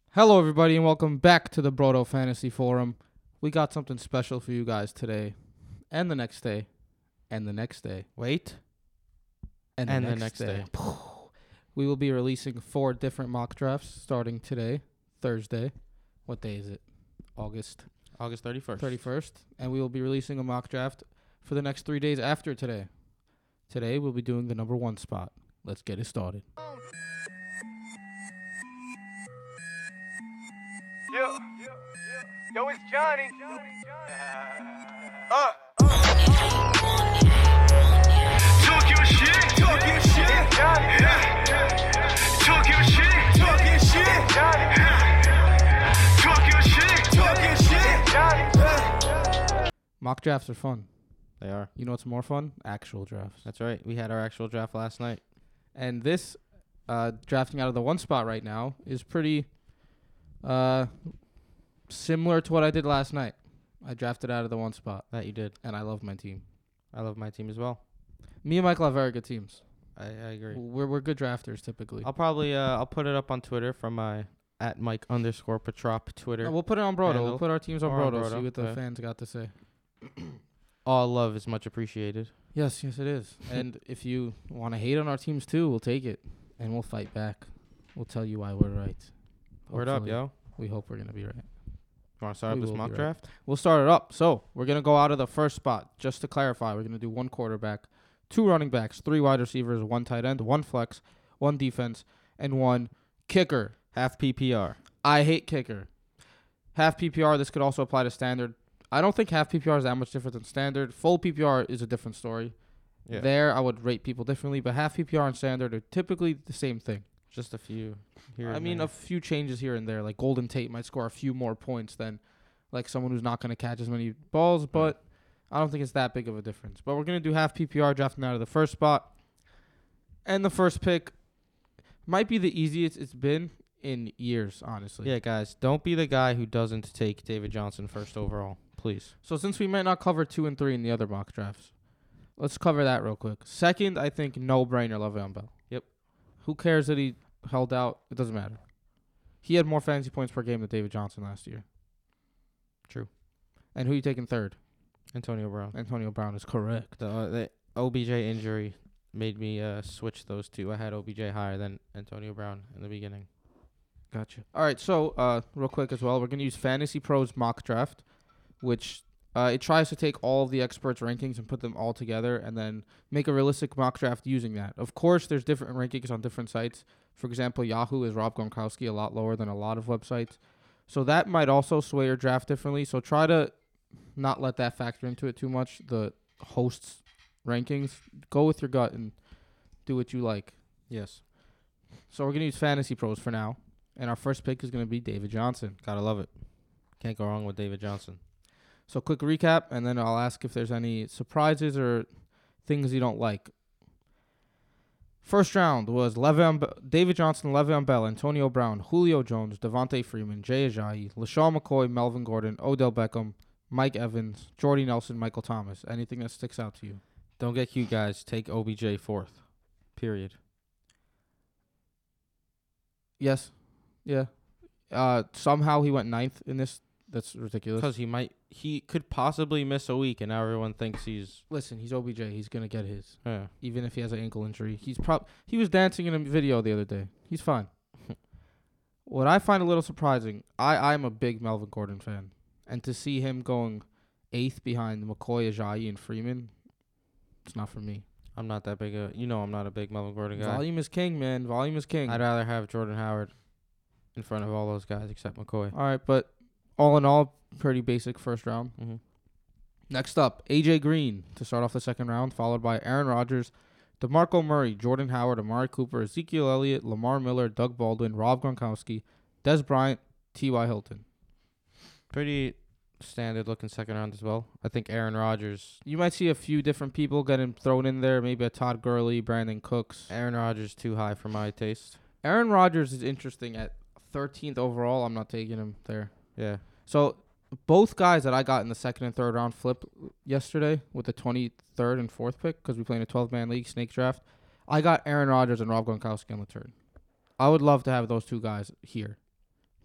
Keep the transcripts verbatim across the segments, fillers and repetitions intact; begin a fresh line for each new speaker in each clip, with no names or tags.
Hello, everybody, and welcome back to the Brodo Fantasy Forum. We got something special for you guys today, and the next day, and the next day,
Wait.
and the
And the
next,
next
day.
day.
We will be releasing four different mock drafts starting today, Thursday. What day is it? August
August thirty-first.
thirty-first. And we will be releasing a mock draft for the next three days after today. Today, we'll be doing the number one spot. Let's get it started.
Yo, yo, it's Johnny. Uh,
Talk your shit, talk your shit,
it's Johnny.
talk your shit, talk your shit,
It's Johnny.
talk your shit, talk your shit.
It's Johnny.
Mock drafts are fun.
They are.
You know what's more fun? Actual drafts.
That's right. We had our actual draft last night.
And this uh, drafting out of the one spot right now is pretty uh, similar to what I did last night. I drafted out of the one spot,
That you did.
and I love my team.
I love my team as well.
Me and Michael have very good teams.
I, I agree.
We're we're good drafters typically.
I'll probably uh I'll put it up on Twitter from my at Mike underscore Petrop Twitter.
No, we'll put it on Brodo. We'll
handle.
put our teams on
Or on
Brodo.
Brodo,
See what the
okay.
fans got to say.
All love is much appreciated.
Yes, yes, it is. And if you want to hate on our teams too, we'll take it, and we'll fight back. We'll tell you why we're right.
Word up,
Hopefully.
yo.
We hope we're gonna be right.
You want to start
We
up this
will
mock
be right.
draft?
We'll start it up. So we're gonna go out of the first spot. Just to clarify, we're gonna do one quarterback, two running backs, three wide receivers, one tight end, one flex, one defense, and one kicker.
Half P P R.
I hate kicker. Half P P R. This could also apply to standard. I don't think half P P R is that much different than standard. Full P P R is a different story.
Yeah.
There, I would rate people differently, but half P P R and standard are typically the same thing.
Just a few here.
I
and
mean,
there.
a few changes here and there. Like Golden Tate might score a few more points than like someone who's not going to catch as many balls, but I don't think it's that big of a difference. But we're going to do half P P R drafting out of the first spot. And the first pick might be the easiest it's been in years, honestly.
yeah, guys, don't be the guy who doesn't take David Johnson first overall, please.
So since we might not cover two and three in the other mock drafts, let's cover that real quick. Second, I think no-brainer Le'Veon Bell.
Yep.
Who cares that he held out? It doesn't matter. He had more fantasy points per game than David Johnson last year.
True.
And who you taking third?
Antonio Brown.
Antonio Brown is correct.
The, uh, the O B J injury made me uh, switch those two. I had O B J higher than Antonio Brown in the beginning.
Gotcha. All right, so uh, real quick as well, we're going to use Fantasy Pros mock draft, which uh, it tries to take all of the experts' rankings and put them all together and then make a realistic mock draft using that. Of course, there's different rankings on different sites. For example, Yahoo is Rob Gronkowski a lot lower than a lot of websites. So that might also sway your draft differently. So try to not let that factor into it too much, the hosts' rankings. Go with your gut and do what you like.
Yes.
So we're going to use Fantasy Pros for now. And our first pick is going to be David Johnson.
Gotta love it. Can't go wrong with David Johnson.
So quick recap, and then I'll ask if there's any surprises or things you don't like. First round was Le'Veon, Be- David Johnson, Le'Veon Bell, Antonio Brown, Julio Jones, Devontae Freeman, Jay Ajayi, LaShawn McCoy, Melvin Gordon, Odell Beckham, Mike Evans, Jordy Nelson, Michael Thomas. Anything that sticks out to you?
Don't get cute, guys. Take O B J fourth. Period.
Yes. Yeah. Uh, somehow he went ninth in this. That's ridiculous.
Because he might, he could possibly miss a week, and now everyone thinks he's.
Listen, he's O B J. He's going to get his.
Yeah.
Even if he has an ankle injury. He's prob he was dancing in a video the other day. He's fine. What I find a little surprising, I I'm a big Melvin Gordon fan, and to see him going eighth behind McCoy, Ajayi, and Freeman, it's not for me.
I'm not that big a. You know, I'm not a big Melvin Gordon guy.
Volume is king, man. Volume is king.
I'd rather have Jordan Howard in front of all those guys except McCoy.
All right, but all in all, pretty basic first round.
Mm-hmm.
Next up, A J Green to start off the second round, followed by Aaron Rodgers, DeMarco Murray, Jordan Howard, Amari Cooper, Ezekiel Elliott, Lamar Miller, Doug Baldwin, Rob Gronkowski, Des Bryant, T Y Hilton.
Pretty standard looking second round as well. I think Aaron Rodgers.
You might see a few different people getting thrown in there, maybe a Todd Gurley, Brandon Cooks.
Aaron Rodgers too high for my taste.
Aaron Rodgers is interesting at thirteenth overall. I'm not taking him there.
Yeah.
So both guys that I got in the second and third round flip yesterday with the twenty-third and fourth pick, because we play in a twelve-man league, snake draft, I got Aaron Rodgers and Rob Gronkowski on the turn. I would love to have those two guys here.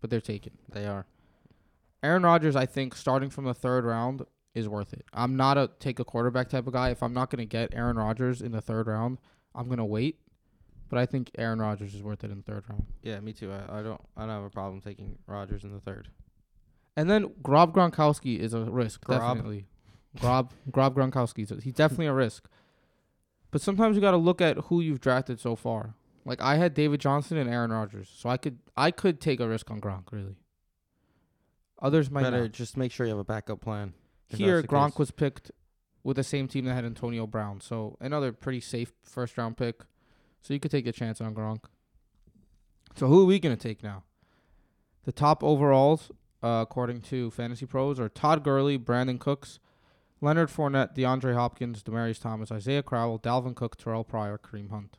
but they're taken.
They are.
Aaron Rodgers, I think, starting from the third round is worth it. I'm not a take a quarterback type of guy. If I'm not going to get Aaron Rodgers in the third round, I'm going to wait. But I think Aaron Rodgers is worth it in the third round.
Yeah, me too. I, I don't. I don't have a problem taking Rodgers in the third.
And then Grob Gronkowski is a risk,
Grob?
definitely. Grob Grob Gronkowski, is- he's definitely a risk. But sometimes you got to look at who you've drafted so far. Like I had David Johnson and Aaron Rodgers, so I could I could take a risk on Gronk, really. Others might
Better
not.
just make sure you have a backup plan. if
Here,
that's the
Gronk
case.
was picked with the same team that had Antonio Brown, so another pretty safe first round pick. So you could take a chance on Gronk. So who are we gonna take now? The top overalls, uh, according to Fantasy Pros, are Todd Gurley, Brandon Cooks, Leonard Fournette, DeAndre Hopkins, Demaryius Thomas, Isaiah Crowell, Dalvin Cook, Terrell Pryor, Kareem Hunt.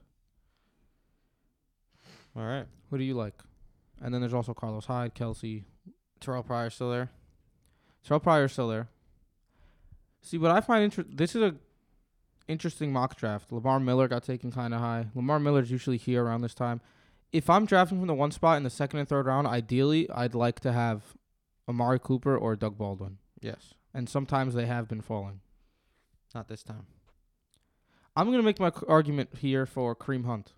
All right.
Who do you like? And then there's also Carlos Hyde, Kelsey.
Terrell Pryor still there.
Terrell Pryor's still there. See, what I find interesting, this is a interesting mock draft. Lamar Miller got taken kind of high. Lamar Miller's usually here around this time. If I'm drafting from the one spot in the second and third round, ideally, I'd like to have Amari Cooper or Doug Baldwin.
Yes.
And sometimes they have been falling.
Not this time.
I'm going to make my c- argument here for Kareem Hunt.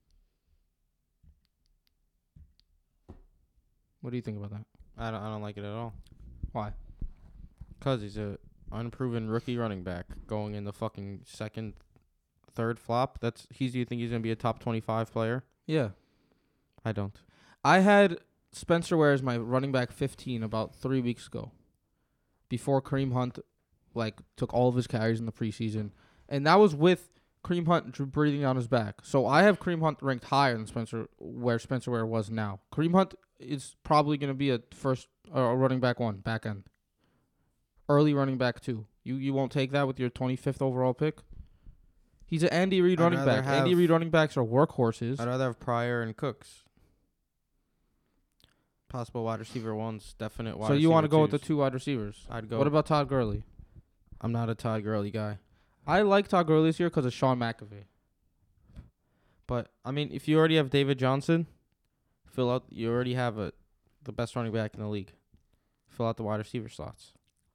What do you think about that?
I don't. I don't like it at all.
Why?
Cause he's a unproven rookie running back going in the fucking second, third flop. That's he's. Do you think he's gonna be a top twenty-five player?
Yeah.
I don't.
I had Spencer Ware as my running back fifteen about three weeks ago. Before Kareem Hunt, like, took all of his carries in the preseason. And that was with Kareem Hunt dr- breathing on his back. So I have Kareem Hunt ranked higher than Spencer, where Spencer Ware was now. Kareem Hunt is probably going to be a first, uh, a running back one, back end. Early running back two. You you won't take that with your twenty-fifth overall pick? He's an Andy Reid
I'd
running
rather
back. Andy
have-
Reid running backs are workhorses.
I'd rather have Pryor and Cooks. Possible wide receiver ones, definite wide
So you want to
receiver
go with the
twos.
two wide receivers?
I'd go.
What about Todd Gurley?
I'm not a Todd Gurley guy.
I like Todd Gurley this year because of Sean McAvey.
But I mean, if you already have David Johnson, fill out. You already have a the best running back in the league. Fill out the wide receiver slots.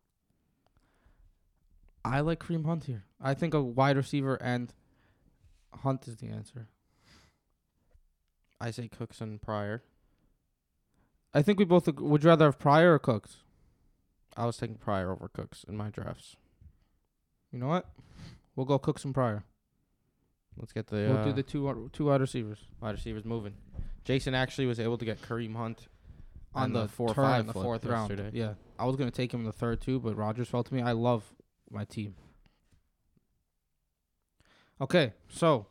I like Kareem Hunt here. I think a wide receiver and Hunt is the answer.
I say Cooks and Pryor.
I think we both ag- would you rather have Pryor or Cooks?
I was taking Pryor over Cooks in my drafts.
You know what? We'll go Cooks and Pryor.
Let's get the
we'll
uh,
do the two wa- two wide receivers
wide receivers moving. Jason actually was able to get Kareem Hunt
on
on
the,
the four or
turn
five
in the
flip
fourth round.
yesterday.
Yeah, I was gonna take him in the third too, but Rodgers fell to me. I love my team. Okay, so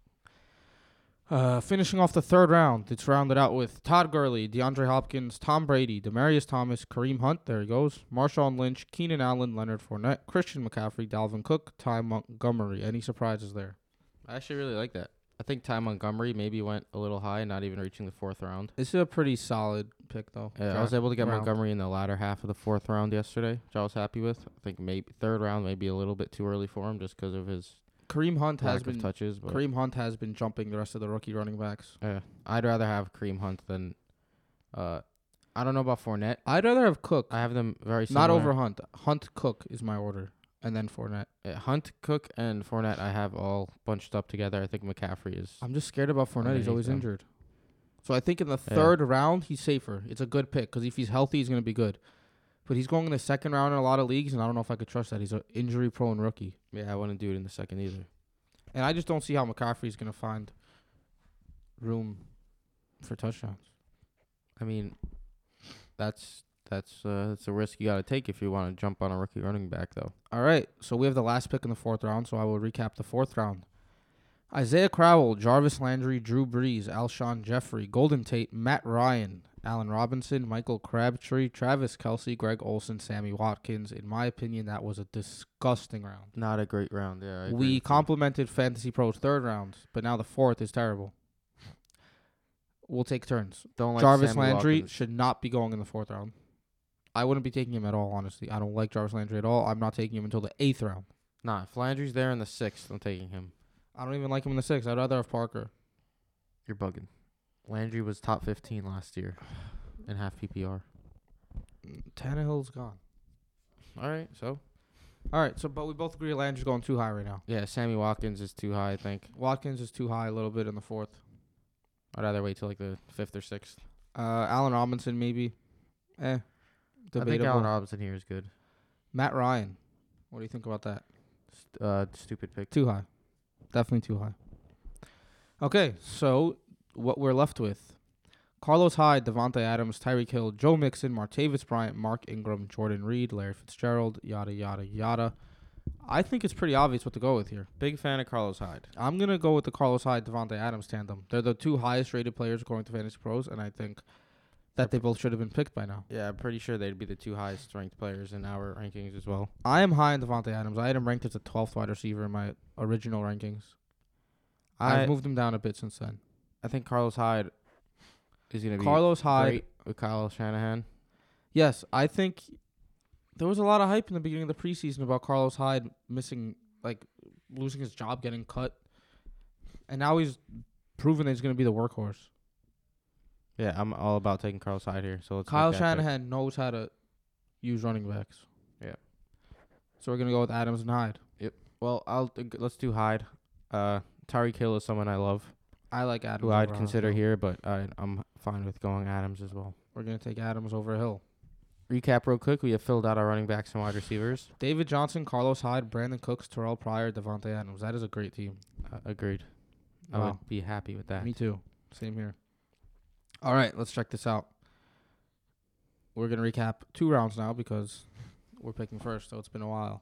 uh, finishing off the third round, it's rounded out with Todd Gurley, DeAndre Hopkins, Tom Brady, Demaryius Thomas, Kareem Hunt, there he goes, Marshawn Lynch, Keenan Allen, Leonard Fournette, Christian McCaffrey, Dalvin Cook, Ty Montgomery. Any surprises there?
I actually really like that. I think Ty Montgomery maybe went a little high, not even reaching the fourth round.
This is a pretty solid pick, though.
Yeah, I was able to get
round.
Montgomery in the latter half of the fourth round yesterday, which I was happy with. I think maybe third round may be a little bit too early for him just because of his
Kareem Hunt has
lack
been
of touches. But
Kareem Hunt has been jumping the rest of the rookie running backs.
yeah, I'd rather have Kareem Hunt than. Uh, I don't know about Fournette.
I'd rather have Cook,
I have them very similar.
not over Hunt. Hunt Cook is my order, and then Fournette.
Yeah, Hunt, Cook, and Fournette. I have all bunched up together. I think McCaffrey is.
I'm just scared about Fournette. He's
Underneath
always
them.
injured. So I think in the
Yeah.
third round, he's safer. It's a good pick because if he's healthy, he's going to be good. But he's going in the second round in a lot of leagues, and I don't know if I could trust that. He's an injury-prone rookie.
Yeah, I wouldn't do it in the second either.
And I just don't see how McCaffrey's going to find room for touchdowns.
I mean, that's that's uh, that's a risk you got to take if you want to jump on a rookie running back, though.
All right, so we have the last pick in the fourth round, so I will recap the fourth round. Isaiah Crowell, Jarvis Landry, Drew Brees, Alshon Jeffrey, Golden Tate, Matt Ryan, Allen Robinson, Michael Crabtree, Travis Kelce, Greg Olsen, Sammy Watkins. In my opinion, that was a disgusting round.
Not a great round. Yeah, I agree with
We
you.
complimented Fantasy Pros third round, but now the fourth is terrible. We'll take turns.
Don't like
Jarvis
Sammy
Landry
Watkins.
should not be going in the fourth round. I wouldn't be taking him at all, honestly. I don't like Jarvis Landry at all. I'm not taking him until the eighth round.
Nah, if Landry's there in the sixth, I'm taking him.
I don't even like him in the sixth. I'd rather have Parker.
You're bugging. Landry was top fifteen last year. in half P P R.
Tannehill's gone.
All right, so
All right, so but we both agree Landry's going too high right now.
yeah, Sammy Watkins is too high. I think
Watkins is too high a little bit in the fourth.
I'd rather wait till like the fifth or sixth.
Uh, Allen Robinson maybe. Eh,
I think
debatable.
Allen Robinson here is good.
Matt Ryan. What do you think about that?
St- uh, stupid pick.
Too high. Definitely too high. Okay, so what we're left with: Carlos Hyde, Devontae Adams, Tyreek Hill, Joe Mixon, Martavis Bryant, Mark Ingram, Jordan Reed, Larry Fitzgerald, yada yada yada. I think it's pretty obvious what to go with here.
Big fan of Carlos Hyde.
I'm gonna go with the Carlos Hyde Devontae Adams tandem. They're the two highest rated players according to Fantasy Pros, and I think that they both should have been picked by now.
Yeah, I'm pretty sure they'd be the two highest ranked players in our rankings as well.
I am high on Devontae Adams. I had him ranked as a twelfth wide receiver in my original rankings.
I
I've moved him down a bit since then.
I think Carlos Hyde is gonna be
Carlos Hyde.
great with Kyle Shanahan.
Yes, I think there was a lot of hype in the beginning of the preseason about Carlos Hyde missing, like, losing his job, getting cut. And now he's proven that he's going to be the workhorse.
Yeah, I'm all about taking Carlos Hyde here. So let's
Kyle
make that pick.
Shanahan knows how to use running backs.
Yeah.
So we're going to go with Adams and Hyde.
Well, I'll uh, g- let's do Hyde. Uh, Tyreek Hill is someone I love,
I like Adams.
who I'd
over
consider
Hill.
here, but I, I'm fine with going Adams as well.
We're going to take Adams over Hill.
Recap real quick. We have filled out our running backs and wide receivers.
David Johnson, Carlos Hyde, Brandon Cooks, Terrell Pryor, Devontae Adams. That is a great team.
Uh, agreed. I
Wow.
would be happy with that.
Me too. Same here. All right, let's check this out. We're going to recap two rounds now because we're picking first, so it's been a while.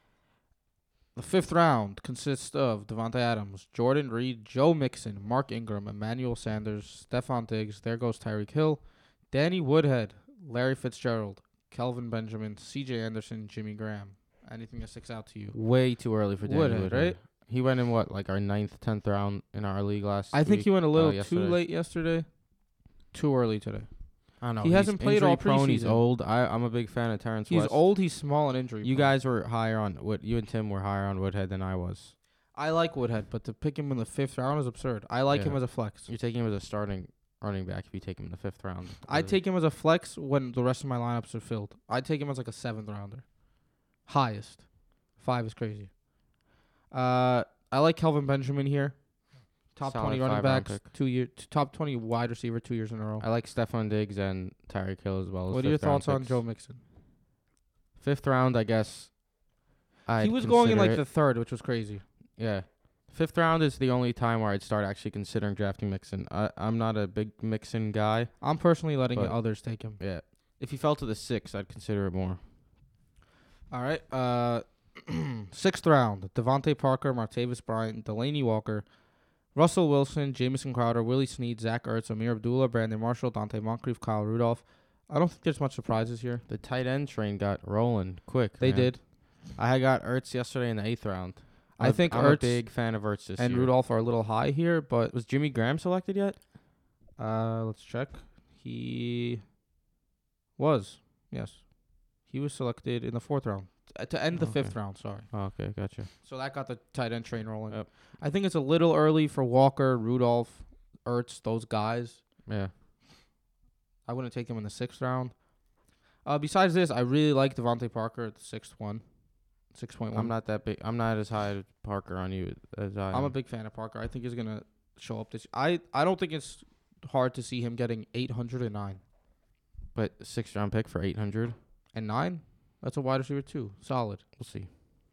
The fifth round consists of Devontae Adams, Jordan Reed, Joe Mixon, Mark Ingram, Emmanuel Sanders, Stephon Diggs, there goes Tyreek Hill, Danny Woodhead, Larry Fitzgerald, Kelvin Benjamin, C J Anderson, Jimmy Graham. Anything that sticks out to you?
Way too early for Danny
Woodhead,
Woodhead,
right?
He went in what, like our ninth, tenth round in our league last.
I think
week?
he went a little
uh,
too
yesterday.
late yesterday. Too early today.
I don't know.
He
he's
hasn't played all
injury prone, He's
preseason.
old. I, I'm a big fan of Terrence
He's
West.
old, he's small, and injury.
You
prone.
guys were higher on Wood. You and Tim were higher on Woodhead than I was.
I like Woodhead, but to pick him in the fifth round is absurd. I like
Yeah.
him as a flex.
You're taking him as a starting running back if you take him in the fifth round.
I'd take him as a flex when the rest of my lineups are filled. I'd take him as like a seventh rounder. Highest. Five is crazy. Uh, I like Kelvin Benjamin here. Top
Solid
twenty running
five-round
backs,
pick.
two year, t- top twenty wide receiver, two years in a row.
I like Stephon Diggs and Tyreek Hill as well. As
What are your
fifth round
thoughts on
picks.
Joe Mixon?
Fifth round, I guess. I'd
he was going in
consider
like
it.
the third, which was crazy.
Yeah. Fifth round is the only time where I'd start actually considering drafting Mixon. I, I'm not a big Mixon guy.
I'm personally letting
But-
others take him.
Yeah. If he fell to the sixth, I'd consider it more.
All right. Uh, sixth round: Devontae Parker, Martavis Bryant, Delaney Walker, Russell Wilson, Jamison Crowder, Willie Snead, Zach Ertz, Amir Abdullah, Brandon Marshall, Dante Moncrief, Kyle Rudolph. I don't think there's much surprises here.
The tight end train got rolling quick.
They
man.
did,
I had got Ertz yesterday in the eighth round.
I
I'm-
think
I'm a
Ertz
big fan of Ertz this
and
year.
Rudolph are a little high here, but
Was Jimmy Graham selected yet?
uh, let's check. He was, yes, he was selected in the fourth round uh, to end the
Okay.
fifth round. Sorry.
Oh, okay, gotcha.
So that got the tight end train rolling.
Yep.
I think it's a little early for Walker, Rudolph, Ertz, those guys.
Yeah.
I wouldn't take him in the sixth round. Uh, besides this, I really like Devontae Parker at the sixth one. six point one.
I'm not that big. I'm not as high as Parker on you as I am.
I'm a big fan of Parker. I think he's going to show up this I I don't think it's hard to see him getting eight hundred nine.
But sixth round pick for eight hundred.
And nine? That's a wide receiver too. Solid.
We'll see.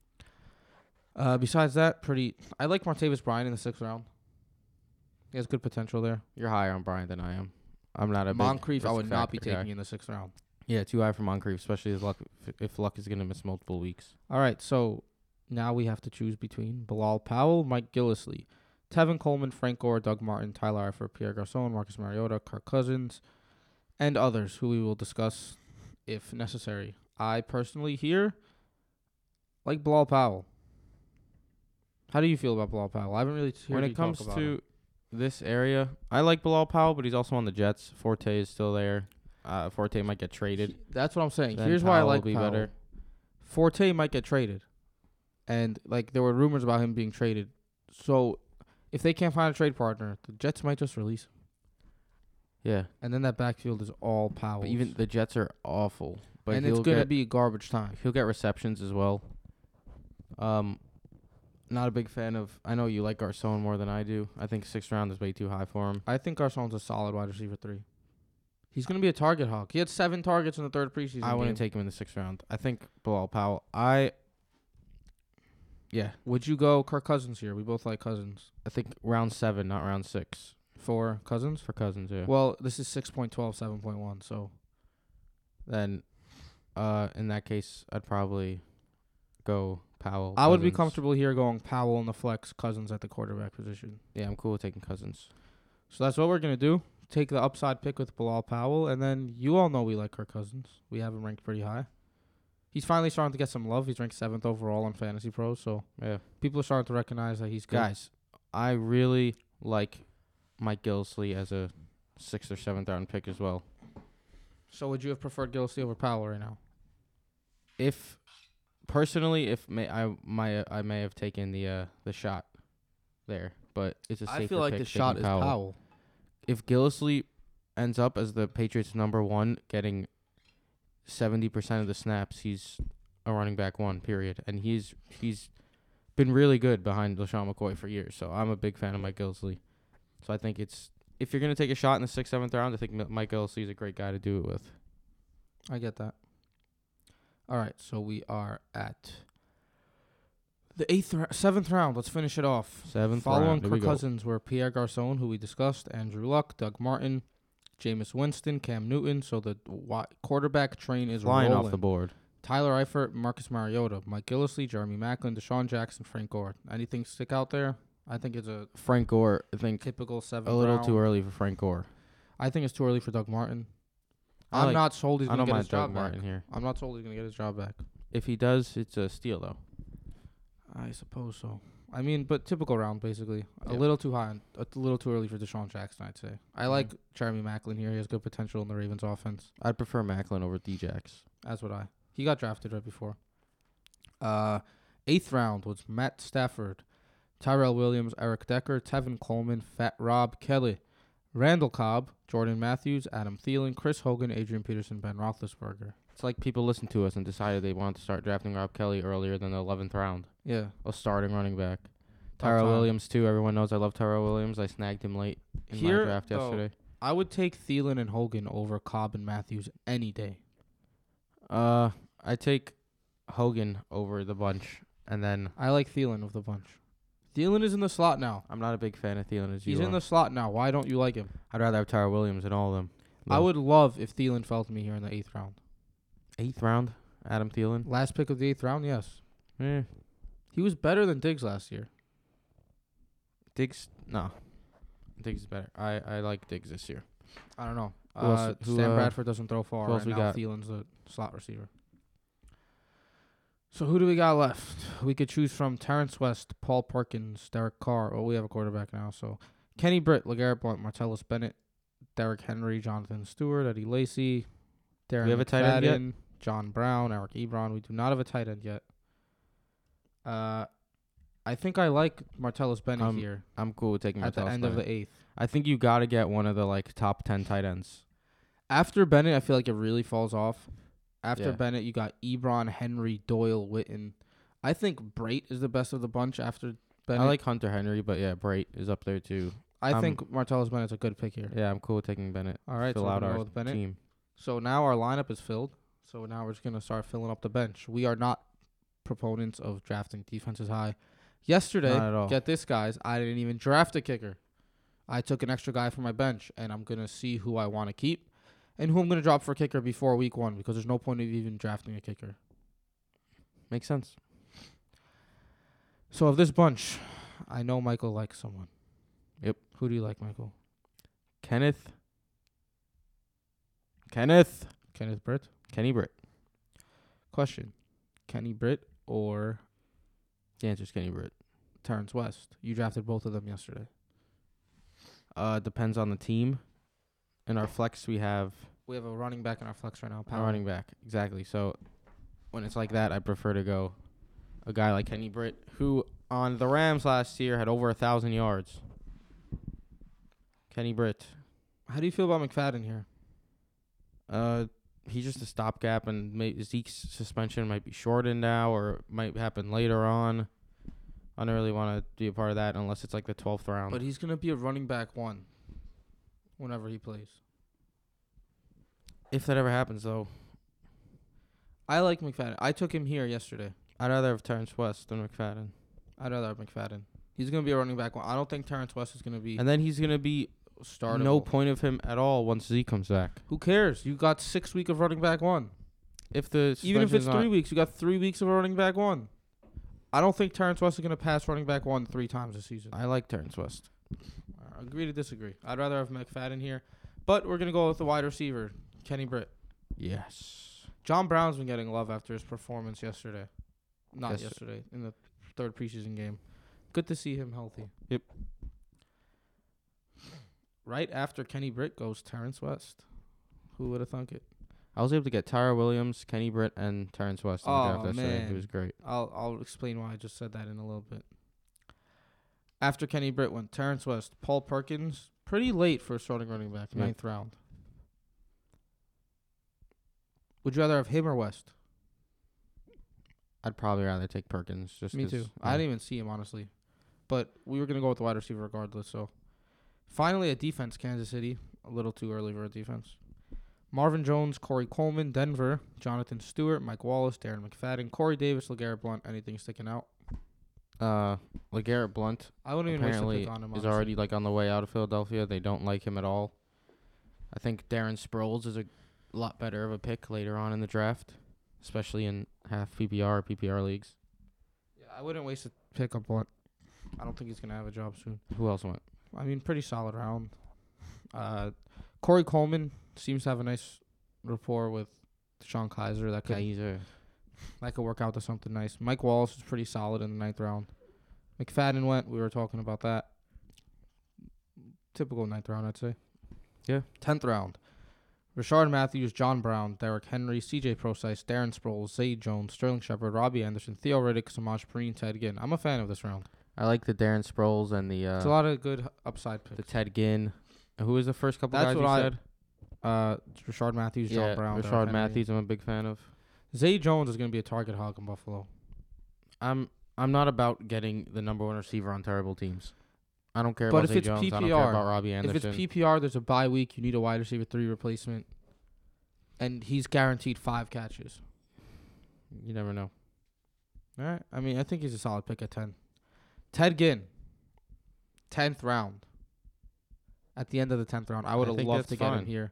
Uh, besides that, pretty. I like Martavis Bryant in the sixth round. He has good potential there.
You're higher on Bryant than I am. I'm not a big
Moncrief, I
risk
would not be
factor guy.
taking in the sixth round.
Yeah, too high for Moncrief, especially if luck if, if luck is gonna miss multiple weeks.
All right, so now we have to choose between Bilal Powell, Mike Gillisley, Tevin Coleman, Frank Gore, Doug Martin, Tyler Eifert, Pierre Garcon, Marcus Mariota, Kirk Cousins, and others who we will discuss if necessary. I personally here like Bilal Powell. How do you feel about Bilal Powell? I haven't really heard
When
you
it comes
talk about
to
him.
this area, I like Bilal Powell, but he's also on the Jets. Forte is still there. Uh, Forte might get traded.
He- that's what I'm saying.
Then
Here's why I
Powell will
like
be
Powell.
better.
Forte might get traded, and like there were rumors about him being traded. So if they can't find a trade partner, the Jets might just release him.
Yeah.
And then that backfield is all Powell.
But even the Jets are awful. But
and
he'll
it's going to
get,
be garbage time.
he'll get receptions as well. Um, not a big fan of. I know you like Garcon more than I do. I think sixth round is way too high for him.
I think Garcon's a solid wide receiver three. He's going to be a target hog. He had seven targets in the third preseason
I wouldn't
game.
take him in the sixth round. I think Bilal Powell. I. Yeah,
Would you go Kirk Cousins here? We both like Cousins.
I think round seven, not round six
For Cousins?
for Cousins. Yeah.
Well, this is six point one two, seven point one, so.
Then, uh, in that case, I'd probably go Powell.
I would be
Cousins.
comfortable here going Powell in the flex, Cousins at the quarterback position.
Yeah, I'm cool with taking Cousins.
So that's what we're going to do. Take the upside pick with Bilal Powell, and then you all know we like Kirk Cousins. We have him ranked pretty high. He's finally starting to get some love. He's ranked seventh overall on Fantasy Pros, so
Yeah.
people are starting to recognize that he's good.
Guys, I really like Mike Gillisley as a sixth or seventh round pick as well.
So would you have preferred Gillisley over Powell right now?
If personally, if may I my I may have taken the uh the shot there, but it's a safer
I feel like
pick
the
taking
shot is
Powell.
Powell.
If Gillisley ends up as the Patriots' number one, getting seventy percent of the snaps, he's a running back one. Period, and he's he's been really good behind LaShawn McCoy for years. So I'm a big fan of Mike Gillisley. So I think it's if you're gonna take a shot in the sixth, seventh round, I think M- Mike Gillisley is a great guy to do it with.
I get that. All right, so we are at the eighth, ra- seventh round. Let's finish it off.
Seventh
Following
round. Here we
Kirk
go.
Cousins were Pierre Garcon, who we discussed, Andrew Luck, Doug Martin, Jameis Winston, Cam Newton. So the wi- quarterback train is
Flying
rolling.
off the board.
Tyler Eifert, Marcus Mariota, Mike Gillisley, Jeremy Maclin, Deshaun Jackson, Frank Gore. Anything stick out there? I think it's a
Frank Gore, I think
typical seventh
a little
round.
too early for Frank Gore.
I think it's too early for Doug Martin.
I
I'm
like-
not sold he's
I
going to
don't
get his
mind
job
Doug
back.
Martin here.
I'm not sold he's going to get his job back.
If he does, it's a steal though.
I suppose so. I mean, but typical round, basically. A
Yeah.
little too high, and a little too early for Deshaun Jackson, I'd say. I
Mhm.
like Jeremy Maclin here. He has good potential in the Ravens offense.
I'd prefer Macklin over D-Jax.
As would I. He got drafted right before. Uh, eighth round was Matt Stafford, Tyrell Williams, Eric Decker, Tevin Coleman, Fat Rob Kelly, Randall Cobb, Jordan Matthews, Adam Thielen, Chris Hogan, Adrian Peterson, Ben Roethlisberger.
It's like people listened to us and decided they wanted to start drafting Rob Kelly earlier than the eleventh round.
Yeah.
A starting running back.
Top
Tyrell
time.
Williams, too. Everyone knows I love Tyrell Williams. I snagged him late in
Here,
my draft
though,
yesterday.
I would take Thielen and Hogan over Cobb and Matthews any day.
Uh, I take Hogan over the bunch, and then
I like Thielen of the bunch. Thielen is in the slot now.
I'm not a big fan of Thielen as you
He's in
are.
the slot now. Why don't you like him?
I'd rather have Tyrell Williams than all of them.
I
though.
would love if Thielen fell to me here in the eighth round.
Eighth round, Adam Thielen.
Last pick of the eighth round, yes.
Eh,
He was better than Diggs last year.
Diggs, no. Diggs is better. I, I like Diggs this year.
I don't know.
Who else-
Uh,
who,
Sam
uh,
Bradford doesn't throw far.
who else
and
we
now
got?
Thielen's the slot receiver. So who do we got left? We could choose from Terrence West, Paul Perkins, Derek Carr. Oh, we have a quarterback now. So Kenny Britt, LeGarrette Blount, Martellus Bennett, Derrick Henry, Jonathan Stewart, Eddie Lacy, Darren
we have a tight end yet?
McFadden, John Brown, Eric Ebron. We do not have a tight end yet. Uh, I think I like Martellus Bennett
Um,
here
I'm cool with taking
at the
Martellus
end of
Bennett.
the eighth.
I think you got to get one of the like top ten tight ends.
After Bennett, I feel like it really falls off. After
Yeah.
Bennett, you got Ebron, Henry, Doyle, Witten. I think Brait is the best of the bunch after Bennett.
I like Hunter Henry, but yeah, Brait is up there too.
I
um,
think Martellus Bennett's a good pick here.
Yeah, I'm cool with taking Bennett.
All right,
Fill
so we're
out
gonna
our
go with Bennett.
team.
So now our lineup is filled. So now we're just gonna start filling up the bench. We are not proponents of drafting defenses high. Yesterday,
Not at all.
get this, guys, I didn't even draft a kicker. I took an extra guy from my bench, and I'm gonna see who I want to keep and who I'm gonna drop for kicker before week one because there's no point of even drafting a kicker.
Makes sense.
So of this bunch, I know Michael likes someone.
Yep.
Who do you like, Michael?
Kenneth. Kenneth.
Kenneth Britt?
Kenny Britt.
Question. Kenny Britt or
The answer's Kenny Britt.
Terrence West? You drafted both of them yesterday.
Uh, depends on the team. In our flex, we have
We have a running back in our flex right now.
a running back. Exactly. So when it's like that, I prefer to go a guy like Kenny Britt, who on the Rams last year had over a thousand yards. Kenny Britt.
How do you feel about McFadden here?
Uh, he's just a stopgap, and may, Zeke's suspension might be shortened now, or might happen later on. I don't really want to be a part of that unless it's like the twelfth round.
But he's going to be a running back one whenever he plays.
If that ever happens, though,
I like McFadden. I took him here yesterday.
I'd rather have Terrence West than McFadden.
I'd rather have McFadden. He's going to be a running back one. I don't think Terrence West is going to be
And then he's going to be
startable.
no point of him at all once Zeke comes back.
Who cares? You got six weeks of running back one.
If the
Even if it's
suspension's
three
not-
weeks, you got three weeks of a running back one. I don't think Terrence West is going to pass running back one three times this season.
I like Terrence West.
I agree to disagree. I'd rather have McFadden here. But we're going to go with the wide receiver, Kenny Britt.
Yes.
John Brown's been getting love after his performance yesterday. Not
Yes, sir.
yesterday, in the third preseason game. Good to see him healthy.
Yep.
Right after Kenny Britt goes Terrence West. Who would have thunk it?
I was able to get Tyra Williams, Kenny Britt, and Terrence West in the
Oh,
draft yesterday.
man.
It was great.
I'll I'll explain why I just said that in a little bit. After Kenny Britt went Terrence West, Paul Perkins, pretty late for a starting running back,
Yep.
ninth round. Would you rather have him or West?
I'd probably rather take Perkins. Just
Me
'cause,
too.
yeah.
I didn't even see him, honestly. But we were going to go with the wide receiver regardless. So, finally, a defense, Kansas City. A little too early for a defense. Marvin Jones, Corey Coleman, Denver, Jonathan Stewart, Mike Wallace, Darren McFadden, Corey Davis, LeGarrette Blunt. Anything sticking out?
Uh, LeGarrette Blunt
I wouldn't even waste a
apparently
pick on him.
is
honestly.
already like on the way out of Philadelphia. They don't like him at all. I think Darren Sproles is a lot better of a pick later on in the draft, especially in half P P R, P P R leagues.
Yeah, I wouldn't waste a pick on Blunt. I don't think he's going to have a job soon.
Who else went?
I mean, pretty solid round. Uh, Corey Coleman seems to have a nice rapport with Deshaun Kaiser. That could
Kaiser.
that could work out to something nice. Mike Wallace is pretty solid in the ninth round. McFadden went. We were talking about that. Typical ninth round, I'd say.
Yeah.
Tenth round. Rashard Matthews, John Brown, Derrick Henry, C J Procise, Darren Sproles, Zay Jones, Sterling Shepard, Robbie Anderson, Theo Riddick, Samaj Perine, Ted Ginn. I'm a fan of this round.
I like the Darren Sproles and the
It's a
uh,
lot of good h- upside
the
picks.
Ted Ginn. Who was the first couple
That's
guys
what
you
I-
said?
Uh, Rashard Matthews, John
yeah,
Brown, Derrick
Rashard
Henry.
Matthews. I'm a big fan of.
Zay Jones is going to be a target hog in Buffalo.
I'm I'm not about getting the number one receiver on terrible teams. I don't care
But
about
if
Zay
it's
Jones. I don't
P P R,
care about Robbie Anderson.
If it's P P R, there's a bye week. You need a wide receiver three replacement. And he's guaranteed five catches.
You never know.
All right. I mean, I think he's a solid pick at ten. Ted Ginn, tenth round. At the end of the tenth round. I would have
think
loved
that's
to get him
fine.
here.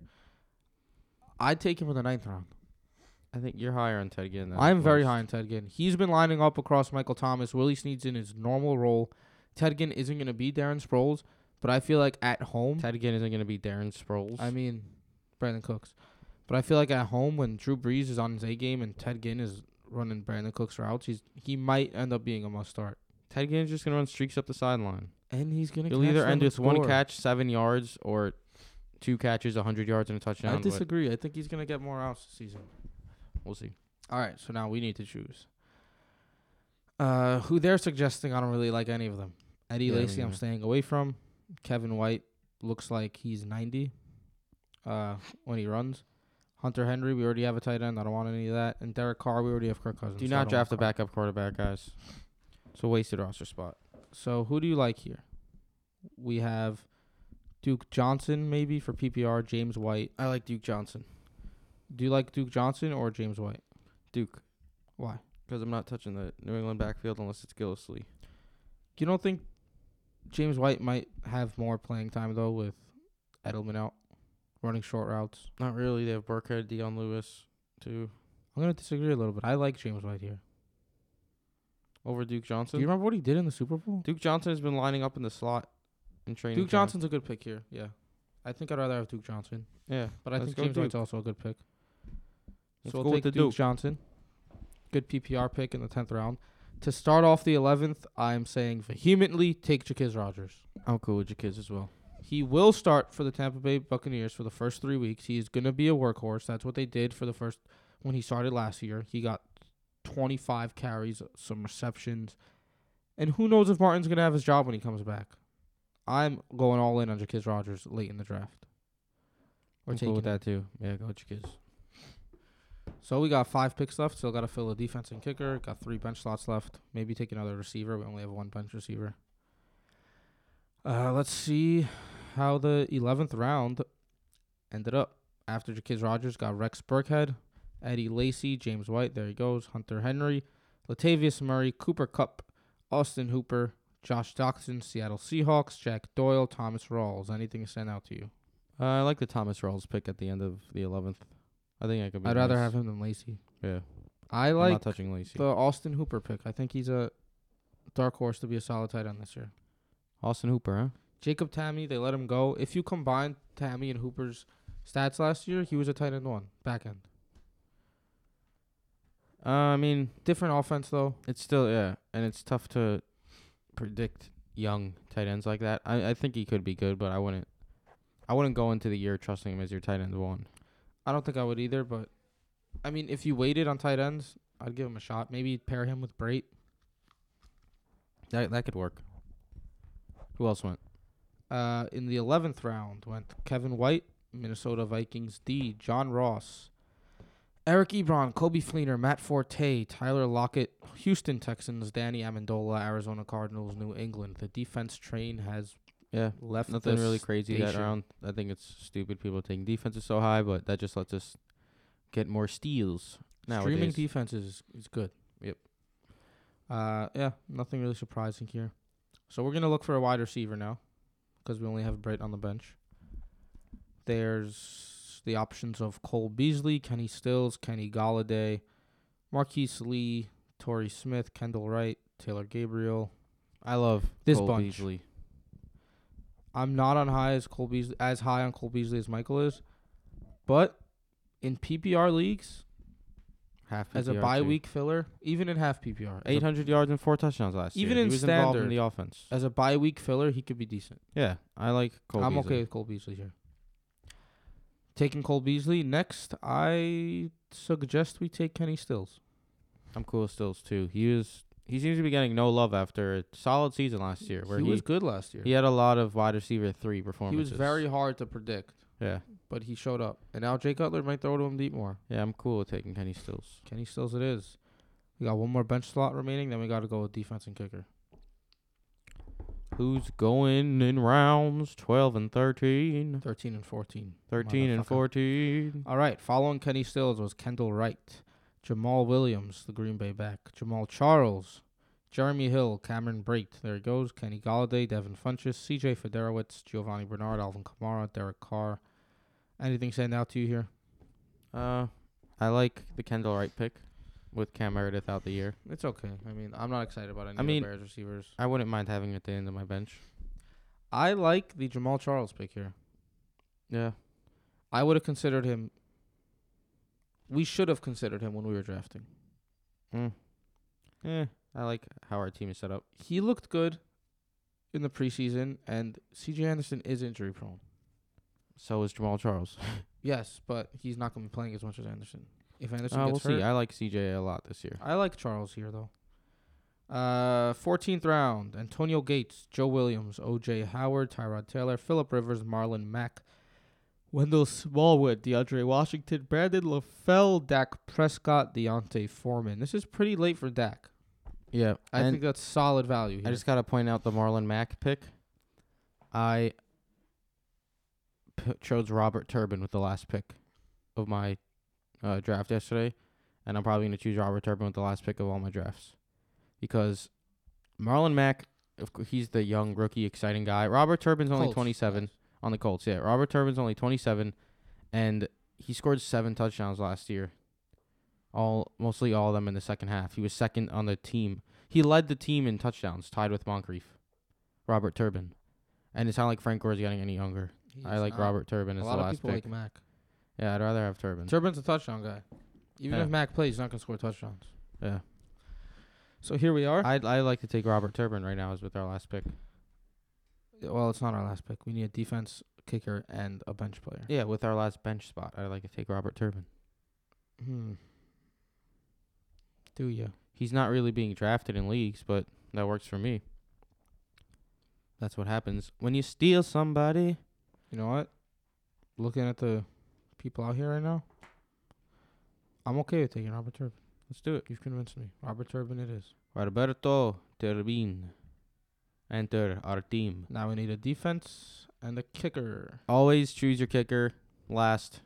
I'd take him in the ninth round.
I think you're higher on Ted Ginn. than
I'm very
most.
high on Ted Ginn. He's been lining up across Michael Thomas. Willie Snead's in his normal role. Ted Ginn isn't going to be Darren Sproles, but I feel like at home,
Ted Ginn isn't going to be Darren Sproles.
I mean, Brandon Cooks. But I feel like at home, when Drew Brees is on his A game and Ted Ginn is running Brandon Cooks routes, he's he might end up being a must start.
Ted Ginn's just going to run streaks up the sideline.
And he's going to
He'll either end with one catch, seven yards, or two catches, one hundred yards, and a touchdown.
I
but
disagree. I think he's going to get more outs this season.
We'll see.
All right, so now we need to choose. Uh, who they're suggesting, I don't really like any of them. Eddie
Yeah, me
Lacy, I'm
neither.
staying away from. Kevin White looks like he's ninety uh, when he runs. Hunter Henry, we already have a tight end. I don't want any of that. And Derek Carr, we already have Kirk Cousins.
Do
so I
not
don't
draft a
want Carr.
backup quarterback, guys. It's a wasted roster spot.
So who do you like here? We have Duke Johnson, maybe, for P P R. James White.
I like Duke Johnson.
Do you like Duke Johnson or James White?
Duke.
Why?
Because I'm not touching the New England backfield unless it's Gillislee.
You don't think James White might have more playing time, though, with Edelman out, running short routes?
Not really. They have Burkhead, Deion Lewis, too.
I'm going to disagree a little bit. I like James White here.
Over Duke
Do
Johnson.
you remember what he did in the Super Bowl?
Duke Johnson has been lining up in the slot in training.
Duke
camp.
Johnson's a good pick here, yeah. I think I'd rather have Duke Johnson.
Yeah,
But I
let's
think
go
James
Duke.
White's also a good pick.
Let's
so
go
we'll
with
take
the
Duke
Duke.
Johnson. Good P P R pick in the tenth round. To start off the eleventh, I'm saying vehemently take Jaquiz Rogers.
I'm cool with your kids as well.
He will start for the Tampa Bay Buccaneers for the first three weeks. He's going to be a workhorse. That's what they did for the first when he started last year. He got twenty-five carries, some receptions. And who knows if Martin's going to have his job when he comes back. I'm going all in on Jaquiz Rogers late in the draft. Or
I'm cool with
taking
that too. Yeah, go with your kids.
So we got five picks left. Still got to fill a defense and kicker. Got three bench slots left. Maybe take another receiver. We only have one bench receiver. Uh, let's see how the eleventh round ended up. After Jaquiz Rogers got Rex Burkhead, Eddie Lacy, James White, there he goes, Hunter Henry, Latavius Murray, Cooper Kupp, Austin Hooper, Josh Doctson, Seattle Seahawks, Jack Doyle, Thomas Rawls. Anything stand out to you?
Uh, I like the Thomas Rawls pick at the end of the eleventh. I think I could be
I'd rather
nice.
have him than Lacy.
Yeah.
I
I'm
like
not touching Lacy.
the Austin Hooper pick. I think he's a dark horse to be a solid tight end this year.
Austin Hooper, huh?
Jacob Tammy, they let him go. If you combine Tammy and Hooper's stats last year, he was a tight end one, back end.
Uh, I mean,
Different offense, though.
it's still, yeah. And it's tough to predict young tight ends like that. I, I think he could be good, but I wouldn't. I wouldn't go into the year trusting him as your tight end one.
I don't think I would either, but, I mean, if you waited on tight ends, I'd give him a shot. Maybe pair him with Brait.
That that could work. Who else went?
Uh, in the eleventh round went Kevin White, Minnesota Vikings D, John Ross, Eric Ebron, Kobe Fleener, Matt Forte, Tyler Lockett, Houston Texans, Danny Amendola, Arizona Cardinals, New England. The defense train has
Yeah,
left
nothing
the
really crazy that
station.
round. I think it's stupid people taking defenses so high, but that just lets us get more steals nowadays.
Streaming defense is, is good.
Yep.
Uh, yeah, nothing really surprising here. So we're going to look for a wide receiver now because we only have Brait on the bench. There's the options of Cole Beasley, Kenny Stills, Kenny Galladay, Marquise Lee, Torrey Smith, Kendall Wright, Taylor Gabriel.
I love
This
Cole
bunch.
Beasley.
I'm not on high as Cole Beasley, as high on Cole Beasley as Michael is, but in P P R leagues,
Half
as a
P P R
bye
too.
week filler, even in half P P R, as a-
eight hundred yards and four touchdowns last year.
Even
he
in
was involved in
standard.
the offense.
as a bye week filler, he could be decent.
Yeah, I like Cole
I'm
Beasley.
okay with Cole Beasley here. Taking Cole Beasley. Next, I suggest we take Kenny Stills.
I'm cool with Stills too. He was he seems to be getting no love after a solid season last year where
he,
he
was good last year.
he had a lot of wide receiver three
He
performances.
was very hard to predict,
yeah.
but he showed up. And now Jay Cutler might throw to him deep more.
Yeah, I'm cool with taking Kenny Stills.
Kenny Stills it is. We got one more bench slot remaining. Then we got to go with defense and kicker.
Who's going in rounds twelve and thirteen?
thirteen and fourteen.
thirteen and
Motherfucker.
fourteen.
All right. Following Kenny Stills was Kendall Wright, Jamal Williams, the Green Bay back, Jamal Charles, Jeremy Hill, Cameron Brait. There he goes. Kenny Galladay, Devin Funchess, C J Federowicz, Giovanni Bernard, Alvin Kamara, Derek Carr. Anything stand out to you here?
Uh, I like the Kendall Wright pick with Cam Meredith out the year.
It's okay. I mean, I'm not excited about any
I mean-
of the Bears receivers.
I wouldn't mind having it at the end of my bench.
I like the Jamal Charles pick here.
Yeah.
I would have considered him. We should have considered him when we were drafting.
Mm. Yeah, I like how our team is set up.
He looked good in the preseason, and C J Anderson is injury prone.
So is Jamal Charles.
Yes, but he's not going to be playing as much as Anderson. If Anderson
Uh,
gets
we'll
hurt,
see. I like C J a lot this year.
I like Charles here, though. Uh, fourteenth round, Antonio Gates, Joe Williams, O J Howard, Tyrod Taylor, Phillip Rivers, Marlon Mack, Wendell Smallwood, DeAndre Washington, Brandon LaFell, Dak Prescott, Deontay Foreman. This is pretty late for Dak.
Yeah,
I
and
think that's solid value here.
I just got to point out the Marlon Mack pick. I p- chose Robert Turbin with the last pick of my uh, draft yesterday, and I'm probably going to choose Robert Turbin with the last pick of all my drafts because Marlon Mack, of course, he's the young rookie, exciting guy. Robert Turbin's only
Colts,
twenty-seven
yes.
on the Colts. Yeah, Robert Turbin's only twenty-seven, and he scored seven touchdowns last year. All mostly all of them in the second half. He was second on the team. He led the team in touchdowns, tied with Moncrief. Robert Turbin. And it's not like Frank Gore's getting any younger.
He's
I like
not.
Robert Turbin
A
as the
lot of
last
people
pick.
like Mac.
Yeah, I'd rather have Turbin.
Turbin's a touchdown guy. Even
Yeah.
if Mac plays, he's not going to score touchdowns.
Yeah.
So here we are.
I'd I like to take Robert Turbin right now as with our last pick.
Well, it's not our last pick. We need a defense, kicker, and a bench player.
Yeah, with our last bench spot, I'd like to take Robert Turbin.
Hmm. Do you?
He's not really being drafted in leagues, but that works for me. That's what happens when you steal somebody.
You know what? Looking at the people out here right now. I'm okay with taking Robert Turbin.
Let's do it.
You've convinced me. Robert Turbin it is.
Roberto Turbin. Enter our team.
Now we need a defense and a kicker.
Always choose your kicker last.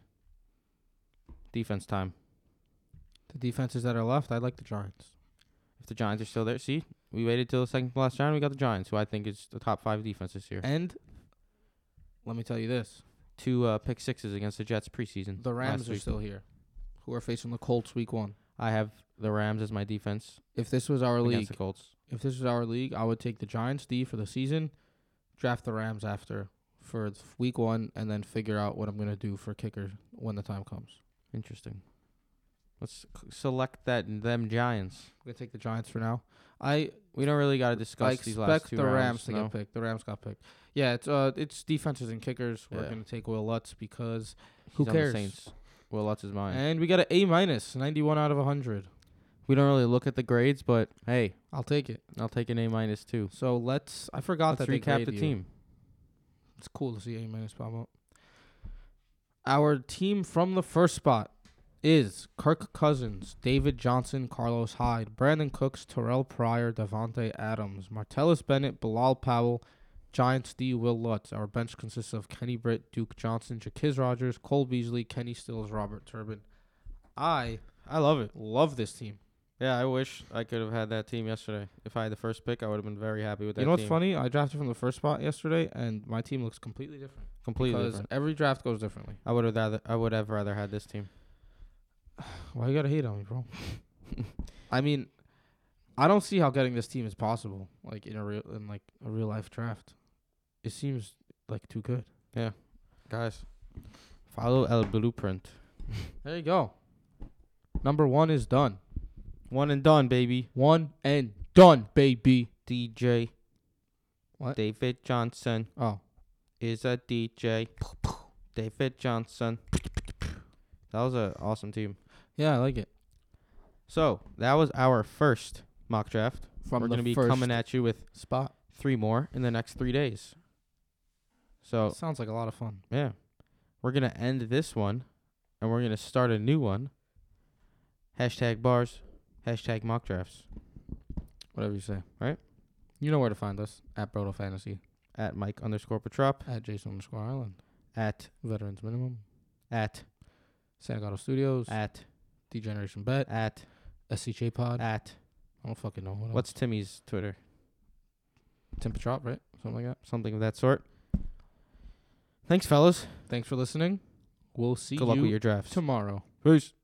Defense time.
The defenses that are left, I like the Giants.
If the Giants are still there, see, we waited till the second to last round. We got the Giants, who I think is the top five defense this year.
And let me tell you this:
Two uh, pick sixes against the Jets preseason.
the Rams
last
are
week.
still here, who are facing the Colts week one.
I have the Rams as my defense
If this was our
against
league,
the Colts.
if this was our league, I would take the Giants D for the season, draft the Rams after for th- week one, and then figure out what I'm gonna do for kicker when the time comes.
Interesting. Let's c- select that them Giants.
I'm gonna take the Giants for now. I
We don't really got to
I
discuss these last
expect
two
the
rounds.
Rams to
no?
get picked. The Rams got picked. Yeah, it's uh, it's defenses and kickers. We're
Yeah.
gonna take Will Lutz because
He's
who
on the
cares?
Saints. Well, Lutz is mine.
And we got an A minus, ninety-one out of one hundred.
We don't really look at the grades, but hey,
I'll take it.
I'll take an A minus too.
So let's. I forgot
Let's
that they
recap
grade
the
you.
team.
It's cool to see A minus pop up. Our team from the first spot is Kirk Cousins, David Johnson, Carlos Hyde, Brandon Cooks, Terrell Pryor, Devontae Adams, Martellus Bennett, Bilal Powell, Giants D, Will Lutz. Our bench consists of Kenny Britt, Duke Johnson, Jaquiz Rogers, Cole Beasley, Kenny Stills, Robert Turbin. I
I love it.
love this team.
Yeah, I wish I could have had that team yesterday. If I had the first pick, I would have been very happy with that
You know what's
team.
funny? I drafted from the first spot yesterday, and my team looks completely different.
Completely
because
different.
every draft goes differently.
I would have rather I would have rather had this team.
Why you gotta hate on me, bro? I mean, I don't see how getting this team is possible. Like in a real, in like a real life draft, it seems like too good.
Guys, follow El Blueprint.
There you go. Number one is done.
One and done, baby.
One and done, baby.
D J.
What?
David Johnson
Oh,
is a D J. David Johnson. That was an awesome team.
yeah, I like it.
So that was our first mock draft.
From
We're
the
gonna be
first
coming at you with
spot.
three more in the next three days. So
Sounds like a lot of fun.
yeah, we're gonna end this one, and we're gonna start a new one. Hashtag bars. Hashtag mock drafts.
Whatever you say.
Right.
You know where to find us at Broto Fantasy,
At Mike underscore Petrop.
at Jason underscore Island,
At
Veterans Minimum,
at
Santagato Studios,
at
Degeneration Bet,
at
S C J Pod.
at.
I don't fucking know. What
What's Timmy's Twitter?
Temper Drop, right? Something like that.
Something of that sort. Thanks, fellas.
Thanks for listening. We'll see
Good luck
you
with your drafts.
tomorrow.
Peace.